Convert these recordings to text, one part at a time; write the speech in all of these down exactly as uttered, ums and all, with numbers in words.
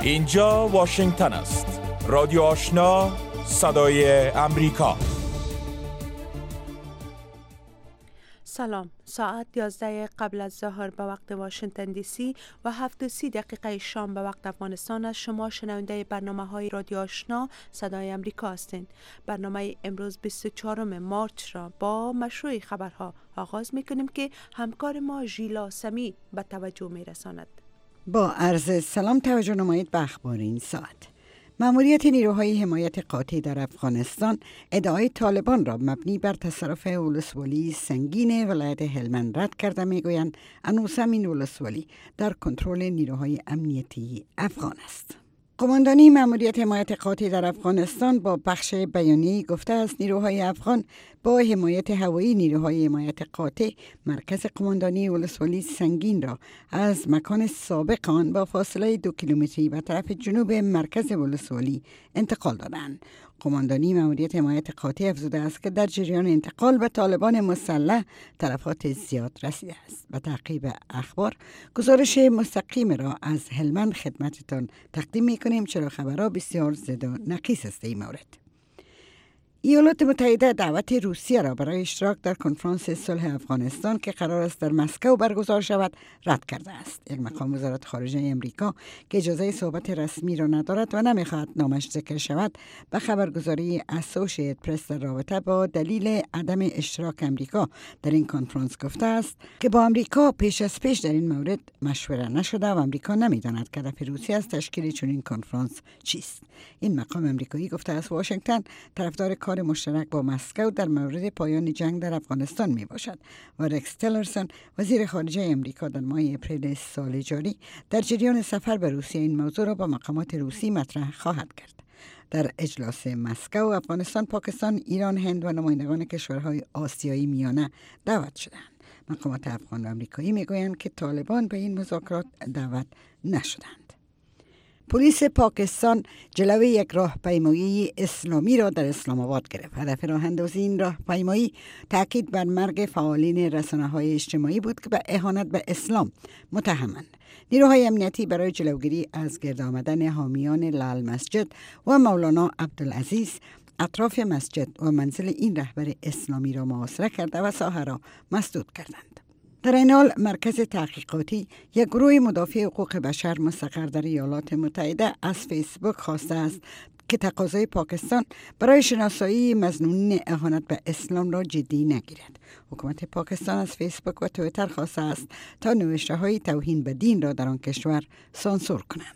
اینجا واشنگتن است. رادیو آشنا، صدای امریکا. سلام. ساعت یازده قبل از ظهر به وقت واشنگتن دی سی و هفت و سی دقیقه شام به وقت افغانستان از شما شنونده برنامه های رادیو آشنا صدای امریکا هستین. برنامه امروز بیست و چهارم مارچ را با مشروع خبرها آغاز میکنیم که همکار ما ژیلا سمی به توجه میرساند. با عرض سلام توجه نمایید به اخبار این ساعت. مأموریت نیروهای حمایت قاطع در افغانستان ادعای طالبان را مبنی بر تصرف ولسوالی سنگین ولایت هلمند رد کرده. میگویند هنوز این ولسوالی در کنترل نیروهای امنیتی افغان است. قماندانی مأموریت حمایت قاطع در افغانستان با بخش بیانیه‌ای گفته است نیروهای افغان با حمایت هوایی نیروهای حمایت قاطع مرکز قماندانی ولسوالی سنگین را از مکان سابق آن با فاصله دو کیلومتری به طرف جنوب مرکز ولسوالی انتقال دادند. قماندانی مأموریت حمایت قاطع افزوده است که در جریان انتقال به طالبان مسلح تلفات زیاد رسیده است. به تعقیب اخبار گزارش مستقیم را از هلمند خدمتتان تقدیم می‌کنیم، چرا خبرها بسیار زد و نقیص است این مورد. ایالات متحده دعوت روسیه را برای اشتراک در کنفرانس صلح افغانستان که قرار است در مسکو برگزار شود رد کرده است. یک مقام وزارت خارجه امریکا که اجازه صحبت رسمی را ندارد و نمیخواهد نامش ذکر شود به خبرگزاری اسوشییت پرس در رابطه با دلیل عدم اشتراک امریکا در این کنفرانس گفته است که با امریکا پیش از پیش در این مورد مشوره نشده و امریکا نمیداند که هدف روسیه از تشکیل چنین کنفرانس چیست. این مقام امریکایی گفته است واشنگتن طرفدار کار مشترک با مسکو در مورد پایان جنگ در افغانستان می باشد و رکس تیلرسون وزیر خارجه امریکا در ماه اپریل سال جاری در جریان سفر به روسیه این موضوع را با مقامات روسی مطرح خواهد کرد. در اجلاس مسکو افغانستان، پاکستان، ایران، هند و نمایندگان کشورهای آسیایی میانه دعوت شدند. مقامات افغان و امریکایی می گویند که طالبان به این مذاکرات دعوت نشدند. پلیس پاکستان جلوی یک راهپیمایی اسلامی را در اسلام آباد گرفت. هدف راه اندازی این راهپیمایی تاکید بر مرگ فعالین رسانه‌های اجتماعی بود که به اهانت به اسلام متهمند. نیروهای امنیتی برای جلوگیری از گرد آمدن حامیان لال مسجد و مولانا عبدالعزیز اطراف مسجد و منزل این رهبر اسلامی را محاصره کرده و ساحه را مسدود کردند. در این حال مرکز تحقیقاتی یک گروه مدافع حقوق بشر مستقر در ایالات متحده از فیسبوک خواسته است که تقاضای پاکستان برای شناسایی مظنونین اهانت به اسلام را جدی نگیرد. حکومت پاکستان از فیسبوک و توییتر خواسته است تا نوشته های توهین به دین را در آن کشور سانسور کنند.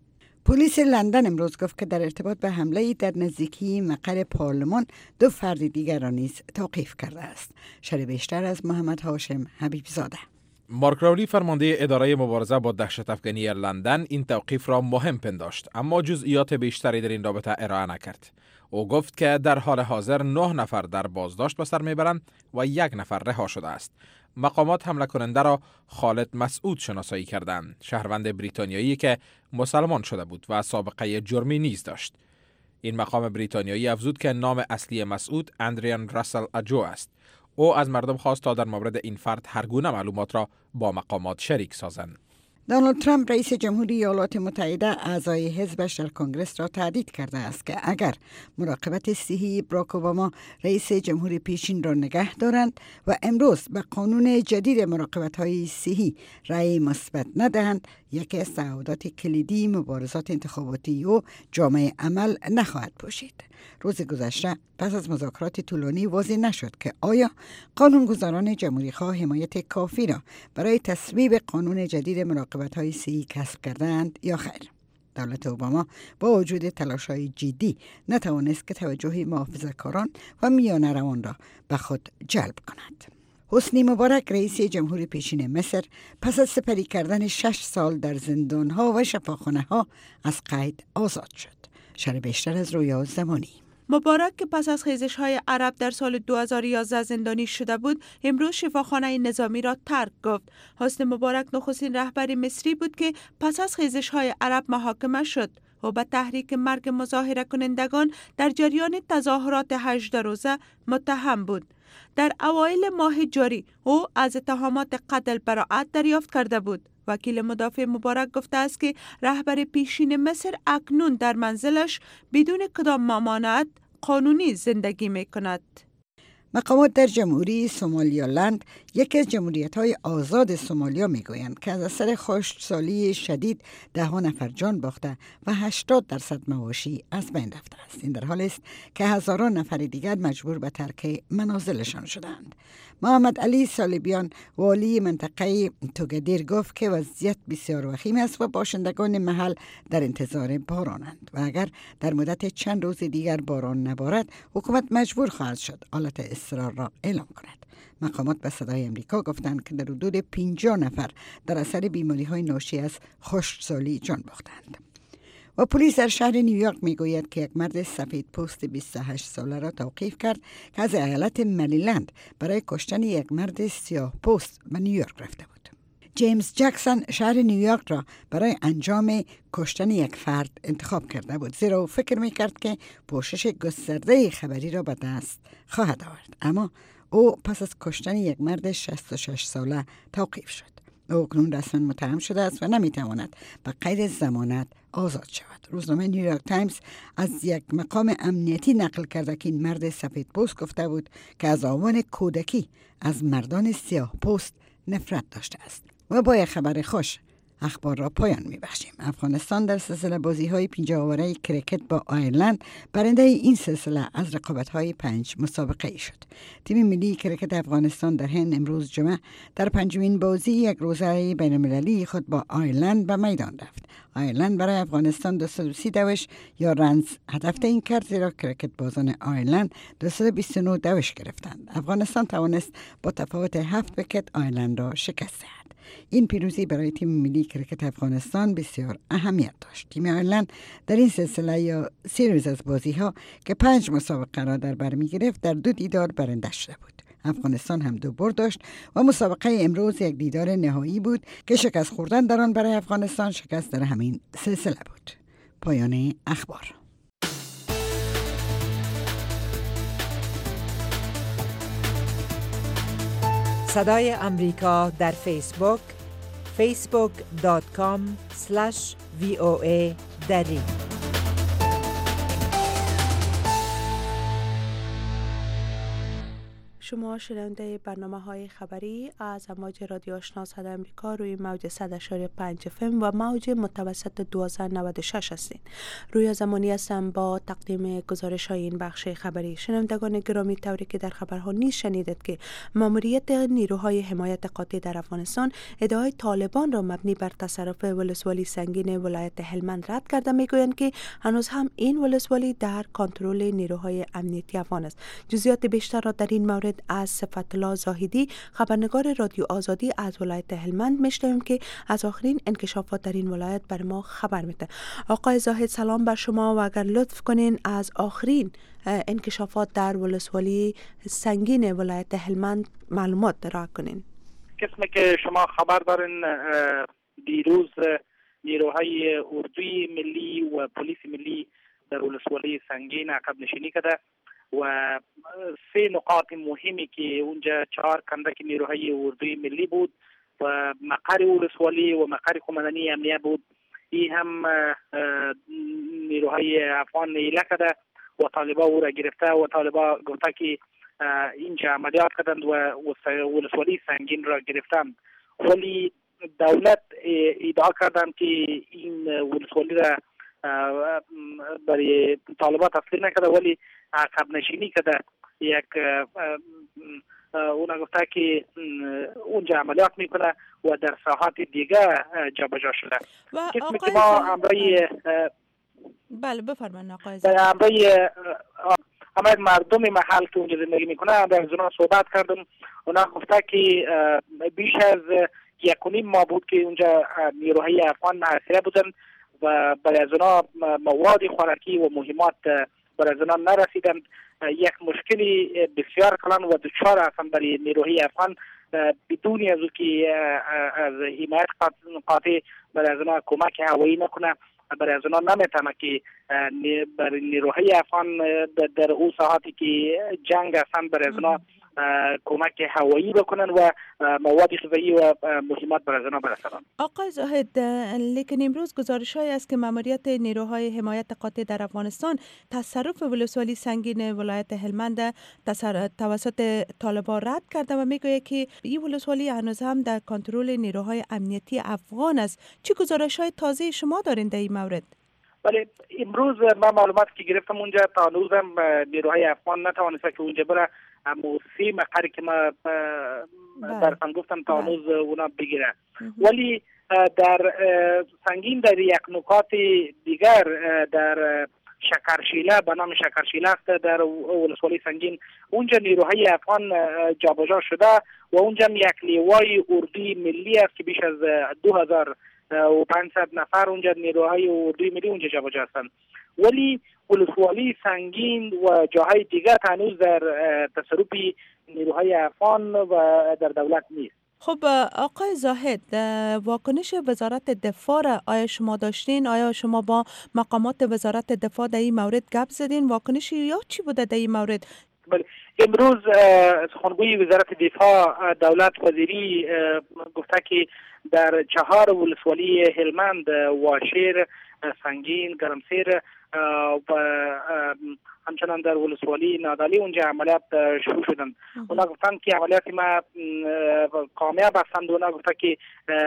پلیس لندن امروز گفت که در ارتباط به حمله در نزدیکی مقر پارلمان دو فرد دیگر را نیز توقیف کرده است. شرح بیشتر از محمد هاشم حبیب زاده. مارک راولی فرمانده اداره مبارزه با دهشت افکنی لندن این توقیف را مهم پنداشت، اما جزئیات بیشتری در این رابطه ارائه نکرد. او گفت که در حال حاضر نه نفر در بازداشت به سر میبرند و یک نفر رها شده است. مقامات حمله کننده را خالد مسعود شناسایی کردند، شهروند بریتانیایی که مسلمان شده بود و سابقه جرمی نیز داشت. این مقام بریتانیایی افزود که نام اصلی مسعود اندریان راسل اجو است. او از مردم خواست تا در مورد این فرد هر گونه معلومات را با مقامات شریک سازند. دونالد ترامپ رئیس جمهوری ایالات متحده اعضای حزبش در کنگره را تهدید کرده است که اگر مراقبت صحی براک اوباما رئیس جمهوری پیشین را نگه دارند و امروز به قانون جدید مراقبت‌های صحی رأی مثبت ندهند، یکی از تعهدات کلیدی مبارزات انتخاباتی و جامعه عمل نخواهد باشید. روز گذشته پس از مذاکرات طولانی واضح نشد که آیا قانونگذاران جمهوری‌خواه حمایت کافی را برای تصویب قانون جدید مراقبت‌های صحی کسب کردند یا خیر. دولت اوباما با وجود تلاش‌های جدی نتوانست که توجه محافظه‌کاران و میانه روان را به خود جلب کند. حسنی مبارک رئیس جمهوری پیشین مصر پس از سپری کردن شش سال در زندان‌ها و شفاخانه‌ها از قید آزاد شد. شرح بیشتر از رویا زمانی. مبارک که پس از خیزش‌های عرب در سال دو هزار و یازده زندانی شده بود، امروز شفاخانه نظامی را ترک گفت. حسنی مبارک نخستین رهبر مصری بود که پس از خیزش‌های عرب محاکمه شد و به تحریک مرگ مظاهره کنندگان در جریان تظاهرات هجده روزه متهم بود. در اوایل ماه جاری او از اتهامات قتل براءت دریافت کرده بود وکیل مدافع مبارک گفته است که رهبر پیشین مصر اکنون در منزلش بدون کدام ممانعت قانونی زندگی می کند. مقامات در جمهوری سومالیالند، یکی از جمهوریت‌های آزاد سومالیا میگویند که از اثر خشکسالی شدید ده ها نفر جان باخته و هشتاد درصد مواشی از بین رفته است. این در حالی است که هزاران نفر دیگر مجبور به ترک منازلشان شدند. محمد علی سالیبیان والی منطقه توگدیر گفت که وضعیت بسیار وخیم است و باشندگان محل در انتظار بارانند و اگر در مدت چند روز دیگر باران نبارد حکومت مجبور خواهد شد حالت اضطرار را اعلام کند. مقامات به صدای امریکا گفتند که در حدود پنجاه نفر در اثر بیماری‌های ناشی از خشکسالی جان باختند. و پلیس در شهر نیویورک میگوید که یک مرد سفید پوست بیست و هشت ساله را توقیف کرد که از ایالت مریلند برای کشتن یک مرد سیاه پوست به نیویورک رفته بود. جیمز جکسون شهر نیویورک را برای انجام کشتن یک فرد انتخاب کرده بود، زیرا او فکر میکرد که پوشش گسترده خبری را به دست خواهد آورد. اما او پس از کشتن یک مرد شصت و شش ساله توقیف شد. او اکنون رسما متهم شده است و نمیتواند به قید ضمانت آزاد شود. روزنامه نیویورک تایمز از یک مقام امنیتی نقل کرده که این مرد سفید پوست گفته بود که از آوان کودکی از مردان سیاه پوست نفرت داشته است. و با یک خبر خوش اخبار را پایان می‌بخشیم. افغانستان در سلسله بازی‌های پنجاه‌آوره کرکت با آیرلند برنده این سلسله از رقابت‌های پنج مسابقه شد. تیم ملی کرکت افغانستان در هند امروز جمعه در پنجمین بازی یک روزه بین‌المللی خود با آیرلند به میدان رفت. آیرلند برای افغانستان دویست و سی دوش یا رنز هدف تعیین کرد، زیرا کرکت بازان آیرلند دویست و بیست و نه دوش گرفتند. افغانستان توانست با تفاوت هفت ویکت آیرلند را شکست دهد. این پیروزی برای تیم ملی کرکت افغانستان بسیار اهمیت داشت. تیم آیرلند در این سلسله یا سیریز از بازی ها که پنج مسابقه را در بر می گرفت در دو دیدار برنده شده بود. افغانستان هم دو برد داشت و مسابقه امروز یک دیدار نهایی بود که شکست خوردن در آن برای افغانستان شکست در همین سلسله بود. پایان اخبار. صدای امریکا در فیسبوک فیسبوک دات کام اسلش وی او ای دری. شما شنونده برنامه های خبری از امواج رادیو آشنا صدای امریکا روی موج صد و پنج اف ام و موج متوسط دویست و نود و شش هستید. روی زمانی هستم با تقدیم گزارش های این بخش خبری. شنوندگان گرامی، طوری که در خبرها نیز شنیدید که ماموریت نیروهای حمایت قاطع در افغانستان ادعای طالبان را مبنی بر تصرف ولسوالی سنگین ولایت هلمند رد کرده، میگویند که هنوز هم این ولسوالی در کنترل نیروهای امنیتی افغان است. جزئیات بیشتر را در این مورد از صفت الله زاهدی، خبرنگار رادیو آزادی از ولایت هلمند میشنویم که از آخرین انکشافات در این ولایت بر ما خبر میده. آقای زاهد، سلام بر شما و اگر لطف کنین از آخرین انکشافات در ولسوالی سنگین ولایت هلمند معلومات ارائه کنین. قسمی که شما خبر دارین، دیروز نیروهای اردوی ملی و پلیس ملی در ولسوالی سنگین عقب نشینی کرده و سه نقاط مهمی که اونجا چهار کندک نیروهای اردوی ملی بود و مقر ولسوالی و مقر قماندانی امنیه بود. این هم نیروهای افغان نیله کرده و طالبا او را گرفته و طالبا گفته که اینجا عملیات کردند و ولسوالی سنگین را گرفتند، ولی دولت ادعا کردند که این ولسوالی را برای طالبات تسلیم نکرده ولی عقب نشینی کرده. یک اون گفته که اونجا عملیات میکنه و در ساحات دیگه جابجا شده. و کسی که ما همراه بله بفرمایید آقای زاهد، همراه همه مردم محل که اونجا زندگی میکنه در از اونا صحبت کردم. اونا گفته که بیش از یک و نیم ماه بود که اونجا نیروهای افغان محاصره بودن و برای از اونا مواد خوراکی و مهمات برای از اونا نرسیدند. یک مشکلی بسیار کلان و دچار هستند برای نیروهای افغان، بدون از او که از حمایت قاطع برای از اونا کمک هوایی نکنه. برای از اونا نمیتونه که برای نیروهای افغان در او ساعتی که جنگ هستند برای از اونا کمک هوایی بکنن و مواد غذایی و مهمات بر از آنها برسانند. آقای زاهد، لیکن امروز گزارش‌هایی است که ماموریت نیروهای حمایت قاطع در افغانستان تصرف ولسوالی سنگین ولایت هلمند توسط طالبان رد کرده و میگوید که این ولسوالی هنوز هم در کنترل نیروهای امنیتی افغان است. چه گزارش‌های تازه شما دارین در این مورد؟ بله، امروز من معلومات که گرفتم اونجا تا هنوز هم نیروهای افغان نتوانسته که اونجا بره موسی مقری که ما براتون گفتم تا هنوز اونا بگیره. ولی در سنگین در یک نکات دیگر در شکرشیله به نام شکرشیله است در ولسوالی سنگین، اونجا نیروهای افغان جابجا شده و اونجا یک لیوای اردوی ملی است که بیش از دو هزار و پانصد نفر اونجا نیروهای اردوی ملی اونجا جابجا هستند. ولی ولسوالی سنگین و جاهای دیگر هنوز در تصرف نیروهای افغان و در دولت نیست. خب آقای زاهد، واکنش وزارت دفاع را آیا شما داشتین؟ آیا شما با مقامات وزارت دفاع در این مورد گپ زدین؟ واکنش یا چی بوده در این مورد؟ بله، امروز سخنگوی وزارت دفاع دولت وزیری گفته که در چهار ولسوالی هلمند، واشیر، سنگین، گرمسیر و همچنان در ولسوالی نادالی اونجا عملیات شروع شدند. اونا گفتن که عملیات ما کامیاب هستند. اونا گفتن که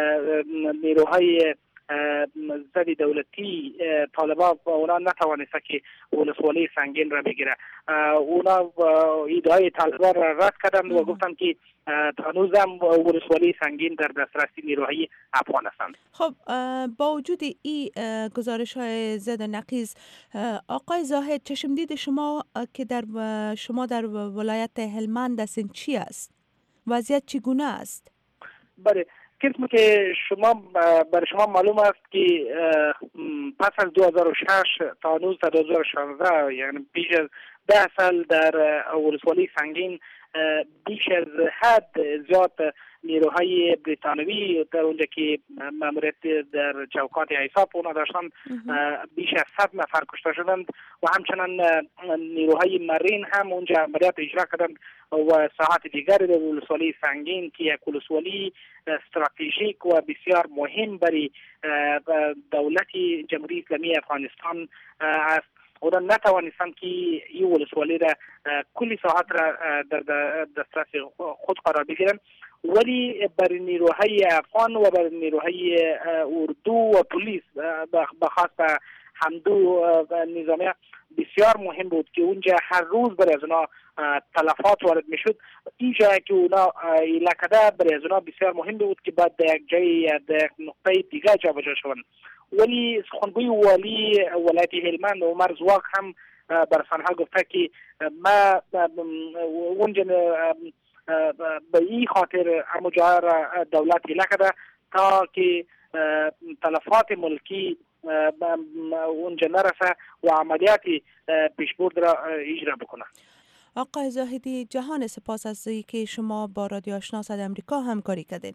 نیروهای ضد دولتی طالبان اونا نتوانسته که ولسوالی سنگین را بگیره. اونا ایده‌های طالبان را رد کردند و گفتن که هنوز هم ولسوالی سنگین در دسترس نیروهای افغان هستند. خب با وجود این گزارش‌های ضد و نقیض، آقای زاهد، چشمدید شما که در شما در ولایت هلمند هستین چی است؟ وضعیت چگونه است؟ بله، قسمی که شما برای شما معلوم است که پس از دو هزار و شش تا هنوز تا دو هزار و شانزده، یعنی بیش از ده سال در ولسوالی سنگین بیش از حد زیاد نیروهای بریتانوی در اونجا که ماموریت در چوکات ایساپ اونا داشتن بیش از صد نفر کشته شدند و همچنان نیروهای مرین هم اونجا عملیات اجرا کردند و ساحات دیگری در ولسوالی سنگین که یک ولسوالی استراتژیک و بسیار مهم برای دولت جمهوری اسلامی افغانستان است. اونا نتوانستند که این ولسوالی را کلی ساحات را در دسترس خود قرار بگیرند، ولی برای نیروهای افغان و برای نیروهای اردو و پلیس بخاص همدو نظامیه بسیار مهم بود که اونجا هر روز برای از اونا تلفات وارد میشد. اینجا که اونا ایلکده برای از اونا بسیار مهم بود که بعد در یک جای در یک نقطه دیگه جابجا شوند. ولی سخنگوی والی ولایت هلمند عمر زواق هم برسانها گفته که ما اونجا به این خاطر همو جا را دولت ایله کرده تا که تلفات ملکی اونجا نرسه و عملیات پیشبرد را اجرا بکنه. آقای زاهدی، جهان سپاس از اینکه شما با رادیو آشنا صدای آمریکا همکاری کردید.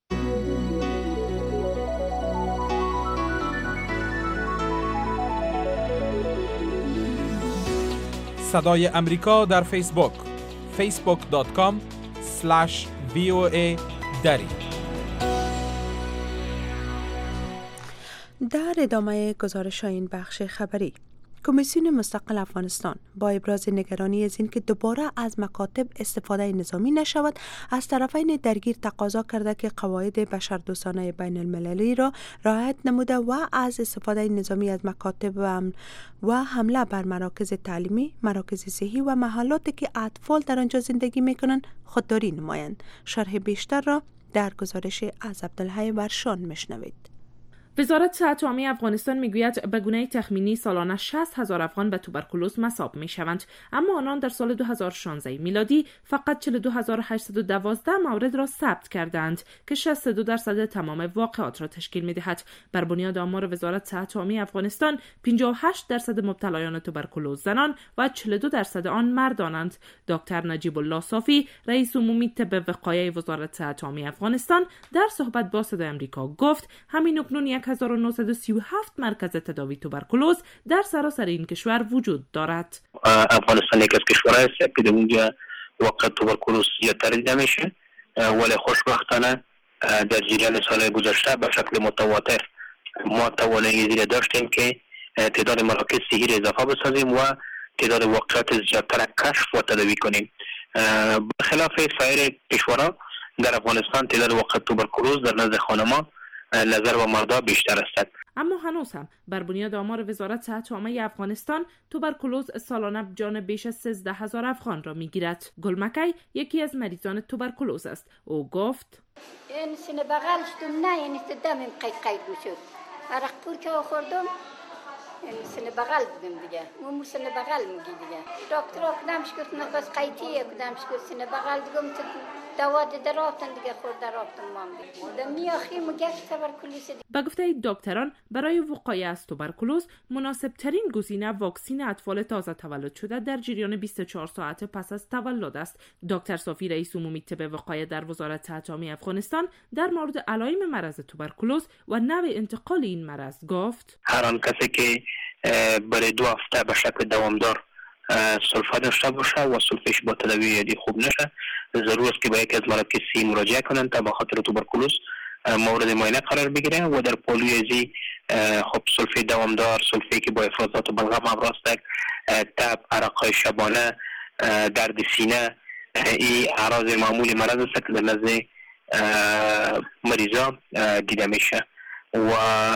صدای امریکا در فیسبوک فیسبوک دات کام اسلش وی او ای دری. در ادامه گزارش این بخش خبری، کمیسیون مستقل افغانستان با ابراز نگرانی از اینکه دوباره از مکاتب استفاده نظامی نشود، از طرفین درگیر تقاضا کرده که قواعد بشردوستانه بین المللی را رعایت نموده و از استفاده نظامی از مکاتب و حمله بر مراکز تعلیمی، مراکز صحی و محلاتی که اطفال در آنجا زندگی میکنند خودداری نمایند. شرح بیشتر را در گزارش از عبدالحی ورشان میشنوید. وزارت صحت عامه افغانستان میگوید به گونه تخمینی سالانه شصت هزار افغان به توبرکولوز مصاب میشوند، اما آنان در سال دو هزار و شانزده میلادی فقط چهل و دو هزار و هشتصد و دوازده مورد را ثبت کردند که شصت و دو درصد تمام واقعات را تشکیل میدهد. بر بنیاد آمار وزارت صحت عامه افغانستان پنجاه و هشت درصد مبتلایان توبرکولوز زنان و چهل و دو درصد آن مردانند. دکتر نجیب الله صافی، رئیس عمومی طب وقایع وزارت صحت عامه افغانستان، در صحبت با صدای آمریکا گفت همین اکنون یک هزار و نهصد و سی و هفت مرکز تداوی توبرکولوز در سراسر این کشور وجود دارد. افغانستان یک از کشورهایی است که در اونجا وقت توبرکلوز زیادتر دیده میشه، ولی خوشبختانه در جریان سال گذشته به شکل متواتر ما توانایی زیر داشتیم که تعداد مراکز صحی را اضافه بسازیم و تعداد واقعات زیادتر کشف و تداوی کنیم. بخلاف سایر کشورها در افغانستان تعداد واقعات توبرکلوز در نزد خانما نظر و مردا بیشتر است. اما هنوز هم بر بنیاد آمار وزارت صحت عامه افغانستان توبرکلوز سالانه جان بیش از سیزده هزار افغان را میگیرد. گلمکی یکی از مریضان توبرکلوز است. او گفت این سینه بغل شدم، نه این دمم قید قید میشد. عرق پور که خوردم این سینه بغل بودم دیگه. مو سینه بغل میگی دیگه. دکتر کدامش گفت نفس قیدیه، کدامش گفت سینه بغل دیگم تو دوا ده رفتن دیگه خورد رفتم مام دیگه. دمی آخی مگه توبرکلوز. با گفته دکتران برای وقایه از توبرکلوز مناسب ترین گزینه واکسین اطفال تازه تولد شده در جریان بیست و چهار ساعت پس از تولد است. دکتر صافی رئیس عمومی طب وقایه در وزارت صحت عامه افغانستان در مورد علائم مرض توبرکلوز و نوع انتقال این مرض گفت: هر آن کسی که برای دو هفته به شکل دوامدار سلفه داشته باشه و سلفش با تداوی یادی خوب نشه، ضرور است که به یکی از مراکز صحی مراجعه کنند تا به خاطر توبرکلوز مورد معاینه قرار بگیره و در پولیوزی خب سلفه دوامدار، سلفه که با افرازات و بلغم همراه است، تب، عرق‌های شبانه، درد سینه، این اعراض معمولی مرض است که در نزد مریضا دیده میشه و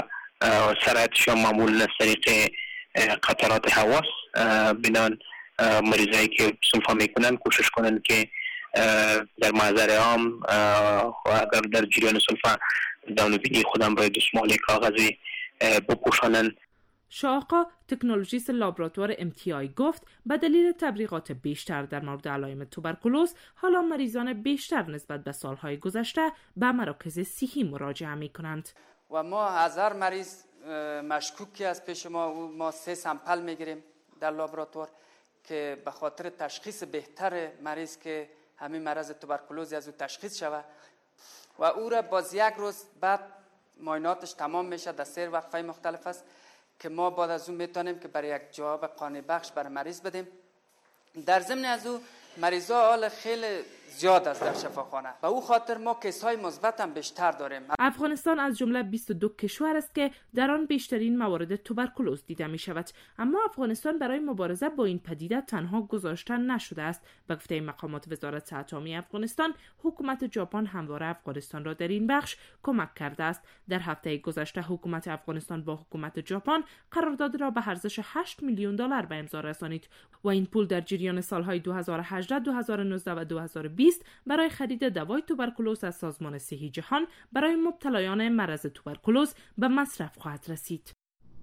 سرعتش معمولا از طریق قطرات حواس. بنان مریضایی که سلفه میکنن کوشش کنن که در محضر عام و اگر در جریان سلفه دانویدی خودم باید دستمال کاغذی بپوشانن. شاقا تکنولوژیست لابراتوار ام تی آی گفت به دلیل تبلیغات بیشتر در مورد علائم توبرکلوز حالا مریضان بیشتر نسبت به سالهای گذشته به مراکز صحی مراجعه می کنند. و ما هزار مریض مشکوکی از پیش ما و ما سه سامپل میگیریم در لابراتوار که به خاطر تشخیص بهتر مریض که همین مرض توبرکلوز از او تشخیص شود و او را باز یک روز بعد معایناتش تمام میشه در سه وقفه مختلف است که ما بعد از اون میتونیم که برای یک جواب قانع بخش برای مریض بدیم. در ضمن از او مریضا حال خیلی زیاد است در شفاخانه و او خاطر ما کیس های مثبت هم بیشتر داریم. افغانستان از جمله بیست و دو کشور است که در آن بیشترین موارد توبرکلوز دیده می شود، اما افغانستان برای مبارزه با این پدیده تنها گذاشته نشده است. به گفته مقامات وزارت صحت عامه افغانستان، حکومت ژاپن همواره افغانستان را در این بخش کمک کرده است. در هفته گذشته حکومت افغانستان با حکومت ژاپن قرارداد را به ارزش هشت میلیون دلار به امضا رسانید و این پول در جریان سالهای دو هزار و هجده، دو هزار و نوزده و دو هزار و بیست برای خرید دوای توبرکلوز از سازمان صحی جهان برای مبتلایان مرض توبرکلوز به مصرف خواهد رسید.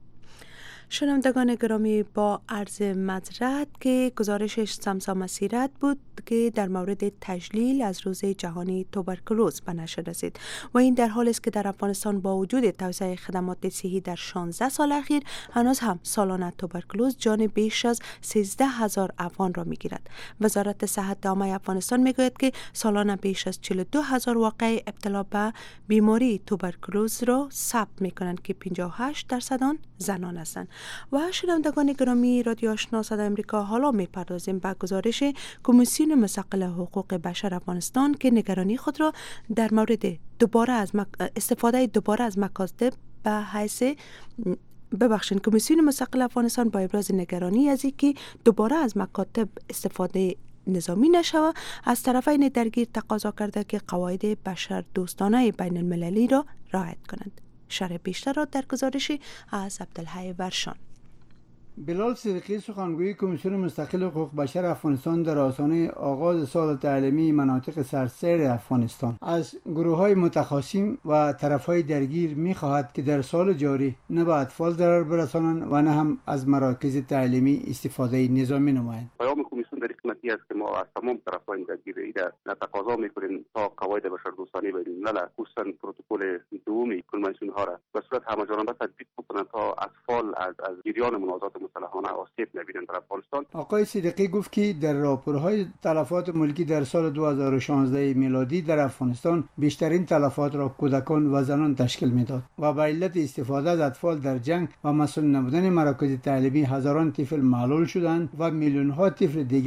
شنوندگان گرامی، با عرض معذرت که گزارشش سمسا مسیرت بود که در مورد تجلیل از روز جهانی توبرکلوز به نشر رسید و این در حالی است که در افغانستان با وجود توسعه خدمات صحی در شانزده سال اخیر هنوز هم سالانه توبرکلوز جان بیش از سیزده هزار افغان را میگیرد. وزارت صحت عامه افغانستان میگوید که سالانه بیش از چهل و دو هزار واقعه ابتلا به بیماری توبرکلوز را ثبت میکنند که پنجاه و هشت درصد آن زنان هستند. و شنوندگان گرامی، رادیو آشنا صدای امریکا، حالا میپردازیم به گزارش کمیسیون مستقل حقوق بشر افغانستان که نگرانی خود را در مورد دوباره از مک... استفاده دوباره از مکاتب به حیث ببخشید کمیسیون مستقل افغانستان با ابراز نگرانی از اینکه دوباره از مکاتب استفاده نظامی نشود از طرفین درگیر تقاضا کرده که قواعد بشر دوستانه بین المللی را رعایت کنند. شرح بیشتر را در گزارش از عبدالحی ورشان. بلال صدیقی سخنگوی کمیسیون مستقل حقوق بشر افغانستان در آستانه آغاز سال تعلیمی مناطق سرسیر افغانستان از گروه‌های متخاصم و طرف‌های درگیر می‌خواهد که در سال جاری نه به اطفال ضرر برسانند و نه هم از مراکز تعلیمی استفاده نظامی نمایند. پیام کمیسیون در قسمتی است که ما از تمام طرف‌های درگیر ایده تقاضا می‌کنیم تا قواعد بشردوستانه بین الملل، خصوصاً پروتکل دومی کنوانسیون ها را به صورت همه‌جانبه تطبیق کنند تا اطفال از از جریان منازعات مسلحانه آسیب نبینند در افغانستان. آقای صدیقی گفت که در راپورهای تلفات ملکی در سال دو هزار و شانزده میلادی در افغانستان بیشترین تلفات را کودکان و زنان تشکیل میداد و به علت استفاده از اطفال در جنگ و مسئول نبودن مراکز تعلیمی هزاران طفل معلول شدند و میلیون ها طفل دیگر از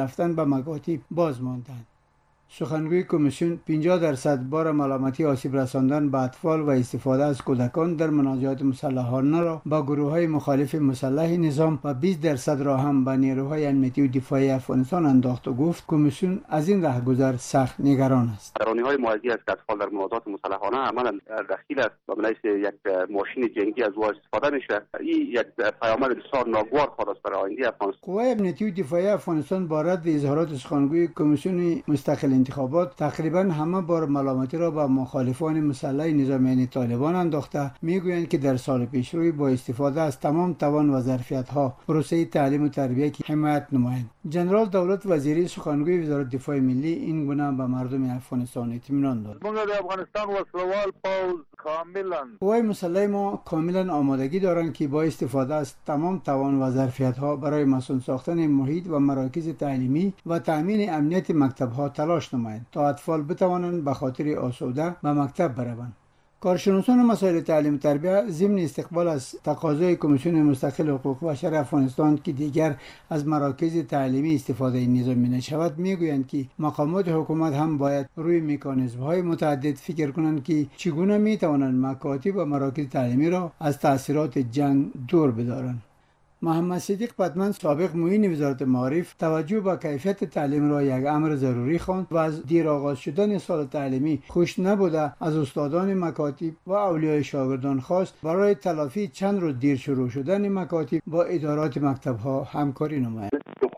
رفتن به مکاتب باز ماندند. سخنگوی کمیسیون پنجاه درصد بار ملامتی آسیب رساندن به اطفال و استفاده از کودکان در مناجات مسلحانه را با گروه‌های مخالف مسلح نظام و بیست درصد را هم به نیروهای امنیتی و دفاعی افغانستان انداخت و گفت کمیسیون از این رهگذر سخت نگران است. رانی‌های موازی است که اطفال در مناجات مسلحانه عملاً دخیل است و به یک ماشین جنگی از او استفاده میشه. این یک پیامد بسیار ناگوار خواهد است برای آینده افغانستان. قوای امنیتی و دفاعی افغانستان با رد اظهارات سخنگوی کمیسیون مستقل انتخابات تقریبا همه بار ملامتی را به مخالفان مسلح نظامیان طالبان انداخته میگویند که در سال پیشروی با استفاده از تمام توان و ظرفیت‌ها پروسه تعلیم و تربیت که حمایت نمایند. جنرال دولت وزیری سخنگوی وزارت دفاع ملی این گونه به مردم افغانستان اطمینان داد. موږ د افغانستان وسلوال پوز کاملا قوای مسلح ما کاملا آمادگی دارند که با استفاده از تمام توان و ظرفیت‌ها برای مسئول ساختن محیط و مراکز تعلیمی و تأمین امنیت مکتب‌ها تلاش نمایند تا اطفال بتوانند به خاطر آسوده به مکتب بروند. کارشناسان مسائل تعلیم و تربیت ضمن استقبال از تقاضای کمیسیون مستقل حقوق بشر افغانستان که دیگر از مراکز تعلیمی استفاده نظامی نشود میگویند که مقامات حکومت هم باید روی مکانیزم‌های متعدد فکر کنند که چگونه میتوانند مکاتب و مراکز تعلیمی را از تاثیرات جنگ دور بدارند. محمد صدیق پتمن سابق معین وزارت معارف توجه به کیفیت تعلیم را یک امر ضروری خواند و از دیر آغاز شدن سال تعلیمی خوش نبوده از استادان مکاتب و اولیای شاگردان خواست برای تلافی چند روز دیر شروع شدن مکاتب با ادارات مکتب‌ها همکاری نمایند.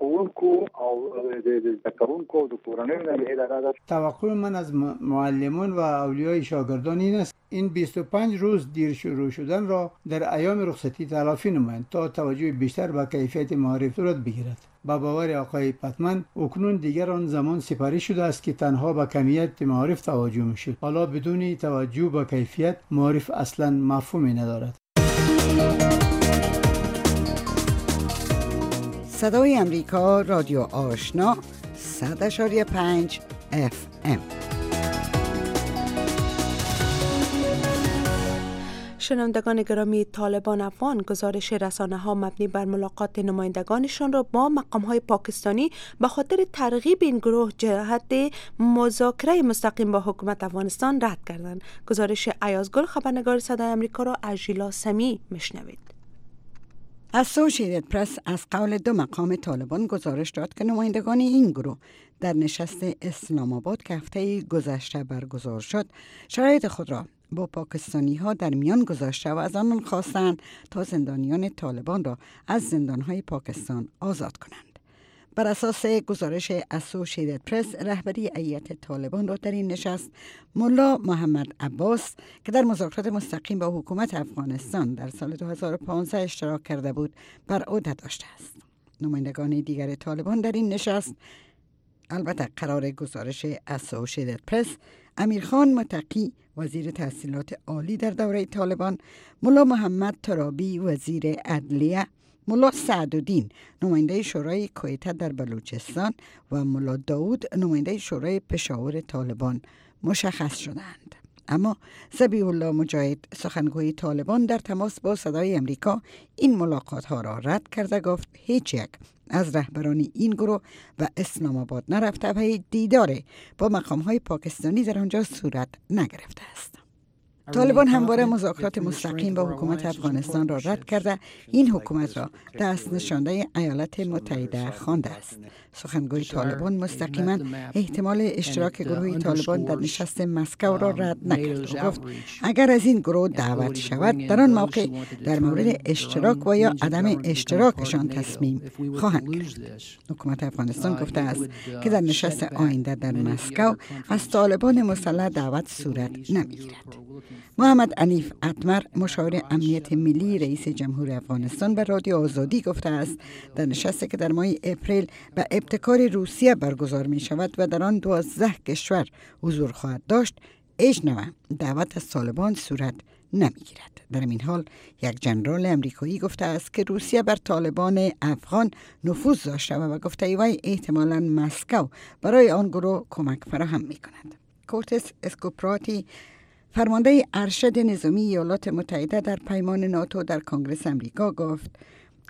توقع من از معلمان و اولیای شاگردان این است این بیست و پنج روز دیر شروع شدن را در ایام رخصتی تلافی نمایند تا توجه بیشتر به کیفیت معارف صورت بگیرد. با باور آقای پتمن اکنون دیگر آن زمان سپری شده است که تنها به کمیت معارف توجه میشد. حالا بدون توجه به کیفیت معارف اصلا مفهومی ندارد. صدای امریکا رادیو آشنا صد اشاری پنج اف ام. شنوندگان گرامی، طالبان افغان گزارش رسانه ها مبنی بر ملاقات نمایندگانشان را با مقام های پاکستانی به خاطر ترغیب این گروه جهت مذاکره مستقیم با حکومت افغانستان رد کردند. گزارش ایازگل خبرنگار صدای امریکا را از ژیلا سمی میشنوید. اسوشییتد پرس از قول دو مقام طالبان گزارش داد که نمایندگان این گروه در نشست اسلام آباد که هفته گذشته برگزار شد شرایط خود را با پاکستانی ها در میان گذاشته و از آنان خواستند تا زندانیان طالبان را از زندانهای پاکستان آزاد کنند. بر اساس گزارش اسوشییتد پرس، رهبری هیئت طالبان را در این نشست ملا محمد عباس که در مذاکرات مستقیم با حکومت افغانستان در سال دو هزار و پانزده اشتراک کرده بود بر عهده داشته است. نمایندگان دیگر طالبان در این نشست البته قرار گزارش اسوشییتد پرس امیرخان متقی وزیر تحصیلات عالی در دوره طالبان، ملا محمد ترابی وزیر عدلیه، ملا سعدالدین نماینده شورای کویته در بلوچستان و ملا داود نماینده شورای پشاور طالبان مشخص شدند. اما ذبیح الله مجاهد سخنگوی طالبان در تماس با صدای امریکا این ملاقات ها را رد کرده گفت هیچ یک از رهبران این گروه و اسلام آباد نرفته و دیدار با مقام های پاکستانی در آنجا صورت نگرفته است. طالبان همواره مذاکرات مستقیم با حکومت افغانستان را رد کرده این حکومت را دست نشانده ایالات متحده خوانده است. سخنگوی طالبان مستقیما احتمال اشتراک گروه طالبان در نشست مسکو را رد نکرد و گفت اگر از این گروه دعوت شود در آن موقع در مورد اشتراک و یا عدم اشتراکشان تصمیم خواهند گرفت. حکومت افغانستان گفته است که در نشست آینده در مسکو از طالبان مسلح دعوت صورت نمیگیرد. محمد عنیف اتمر مشاور امنیت ملی رئیس جمهور افغانستان به رادیو آزادی گفته است در نشستی که در ماه اپریل به ابتکار روسیه برگزار می شود و در آن دوازده کشور حضور خواهد داشت هیچ نوع دعوت از طالبان صورت نمی گیرد. در این حال یک جنرال امریکایی گفته است که روسیه بر طالبان افغان نفوذ داشته و گفته ای احتمالاً مسکو برای آن گروه کمک فراهم می کند. کورتس اسکوپراتی فرمانده ارشد نظامی ایالات متحده در پیمان ناتو در کنگره امریکا گفت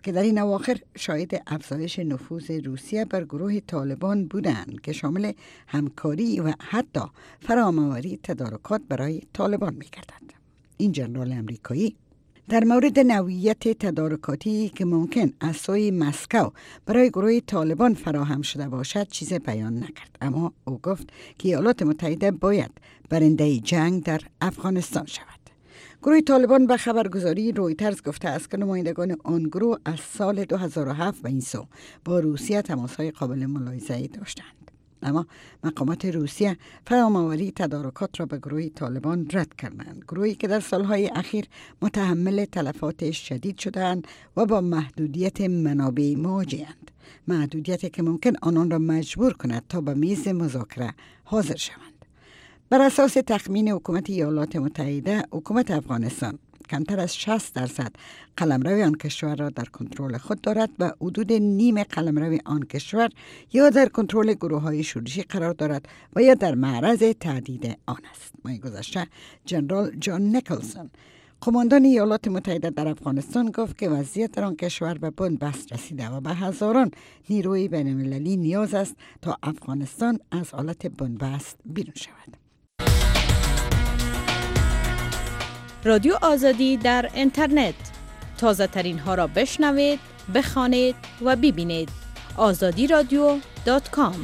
که در این اواخر شاهد افزایش نفوذ روسیه بر گروه طالبان بودند که شامل همکاری و حتی فرامآوری تدارکات برای طالبان می‌گردد. این جنرال امریکایی در مورد نوعیت تدارکاتی که ممکن از سوی مسکو برای گروه طالبان فراهم شده باشد چیزی بیان نکرد، اما او گفت که ایالات متحده باید برنده جنگ در افغانستان شود. گروه طالبان به خبرگزاری رویترز گفته است که نمایندگان آن گروه از سال دو هزار و هفت به این سو با روسیه تماس‌های قابل ملاحظه‌ای داشتند، اما مقامات روسیه فرامآوری تدارکات را به گروه طالبان رد کردند، گروهی که در سالهای اخیر متحمل تلفات شدید شدند و با محدودیت منابع مواجه‌اند، محدودیتی که ممکن آنان را مجبور کند تا به میز مذاکره حاضر شوند. بر اساس تخمین حکومت ایالات متحده، حکومت افغانستان کمتر از شصت درصد قلمرو آن کشور را در کنترل خود دارد و حدود نیم قلمرو آن کشور یا در کنترل گروه‌های شورشی قرار دارد و یا در معرض تهدید آن است. ماه گذشته جنرال جان نیکلسون، قماندان ایالات متحده در افغانستان، گفت که وضعیت در آن کشور به بنبست رسیده و به هزاران نیروی بین‌المللی نیاز است تا افغانستان از حالت بنبست بیرون شود. رادیو آزادی در اینترنت، تازه ترین ها را بشنوید، بخوانید و ببینید. آزادی رادیو دات کام.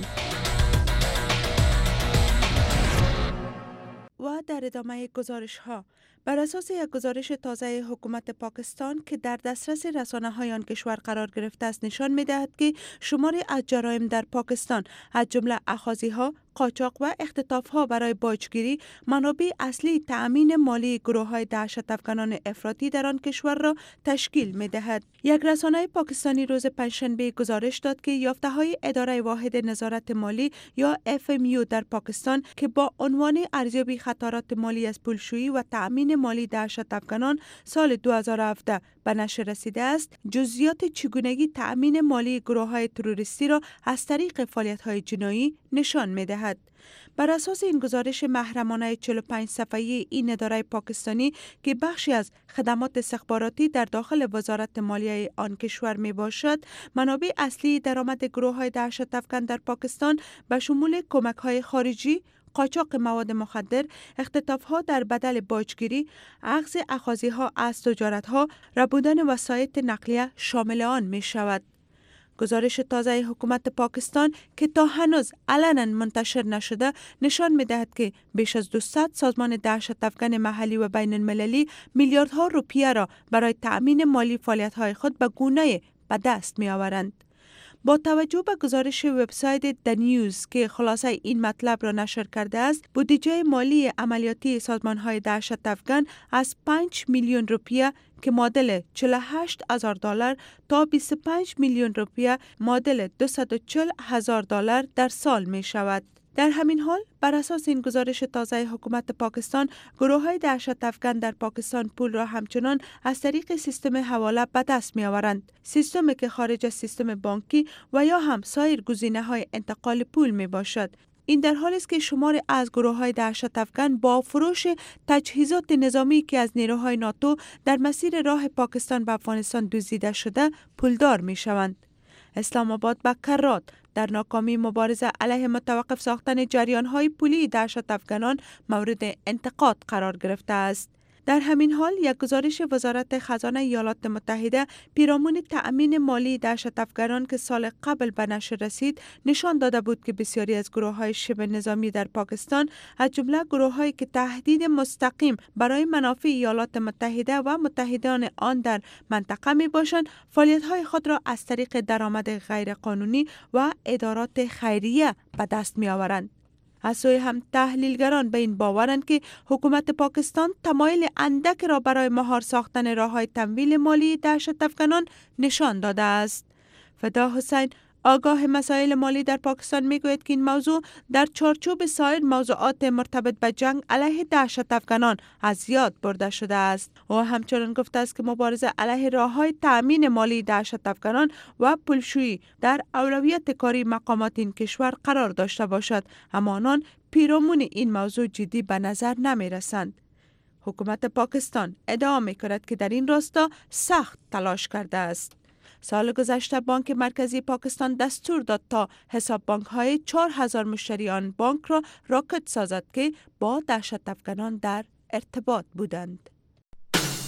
و در ادامه گزارش ها، بر اساس یک گزارش تازه حکومت پاکستان که در دسترس رسانه‌های آن کشور قرار گرفته است نشان می‌دهد که شماری از جرایم در پاکستان از جمله اخاذی‌ها، قاچاق و اختطاف‌ها برای باجگیری منابع اصلی تأمین مالی گروه‌های دهشت افغانان افراطی در آن کشور را تشکیل می‌دهد. یک رسانه پاکستانی روز پنجشنبه گزارش داد که یافته‌های اداره واحد نظارت مالی یا اف ام یو در پاکستان که با عنوان ارزیابی خطرات مالی از پولشویی و تأمین مالی دهشت افغانان سال دو هزار و هفده به نشر رسیده است، جزئیات چگونگی تأمین مالی گروه‌های تروریستی را از طریق فعالیت‌های جنایی نشان می‌دهد. بر اساس این گزارش محرمانه چهل و پنج صفحه‌ای این اداره پاکستانی که بخشی از خدمات استخباراتی در داخل وزارت مالیه آن کشور می باشد، منابع اصلی درآمد گروه‌های دهشت افغان در پاکستان به شمول کمک‌های خارجی، قاچاق مواد مخدر، اختطاف‌ها در بدل باجگیری، اخذ اخاذی‌ها از تجارت‌ها، ربودن وسایط نقلیه شامل آن می شود. گزارش تازه حکومت پاکستان که تا هنوز علنا منتشر نشده نشان می‌دهد که بیش از دویست سازمان دهشت افغان محلی و بین المللی میلیاردها روپیه را برای تأمین مالی فعالیت‌های خود به گونه به دست می‌آورند. با توجه به گزارش وبسایت د نیوز که خلاصه این مطلب را نشر کرده است، بودجه مالی عملیاتی سازمان‌های دهشت افغان از پنج میلیون روپیه که معادل چهل و هشت هزار دلار تا بیست و پنج میلیون روپیه معادل دویست و چهل هزار دلار در سال می شود. در همین حال بر اساس این گزارش تازه حکومت پاکستان، گروه‌های دهشت افغان در پاکستان پول را همچنان از طریق سیستم حواله به دست می‌آورند، سیستمی که خارج از سیستم بانکی و یا هم سایر گزینه‌های انتقال پول میباشد. این در حالی است که شماری از گروه‌های دهشت افغان با فروش تجهیزات نظامی که از نیروهای ناتو در مسیر راه پاکستان به افغانستان دزدیده شده پولدار می‌شوند. اسلام آباد به کرات در ناکامی مبارزه علیه متوقف ساختن جریان‌های پولی دهشت افغانان مورد انتقاد قرار گرفته است. در همین حال یک گزارش وزارت خزانه ایالات متحده پیرامون تأمین مالی دهشت افغانان که سال قبل به نشر رسید نشان داده بود که بسیاری از گروه‌های شبه نظامی در پاکستان از جمله گروه‌هایی که تهدید مستقیم برای منافع ایالات متحده و متحدان آن در منطقه می‌باشند، فعالیت‌های خود را از طریق درآمد غیرقانونی و ادارات خیریه به دست می‌آورند. از سوی هم تحلیلگران به این باورند که حکومت پاکستان تمایل اندک را برای مهار ساختن راه‌های تمویل مالی دهشت افغانان نشان داده است. فدا حسین، آگاه مسائل مالی در پاکستان میگوید که این موضوع در چارچوب سایر موضوعات مرتبط به جنگ علیه دهشت افغانان از یاد برده شده است. او همچنین گفته است که مبارزه علیه راه‌های تأمین مالی دهشت افغانان و پولشویی در اولویت کاری مقامات این کشور قرار داشته باشد، اما آنان پیرامون این موضوع جدی به نظر نمی رسند. حکومت پاکستان ادعا می کند که در این راستا سخت تلاش کرده است. سال گذشته بانک مرکزی پاکستان دستور داد تا حساب بانک های چهار هزار مشتری آن بانک را راکت سازد که با دهشت افکنان در ارتباط بودند.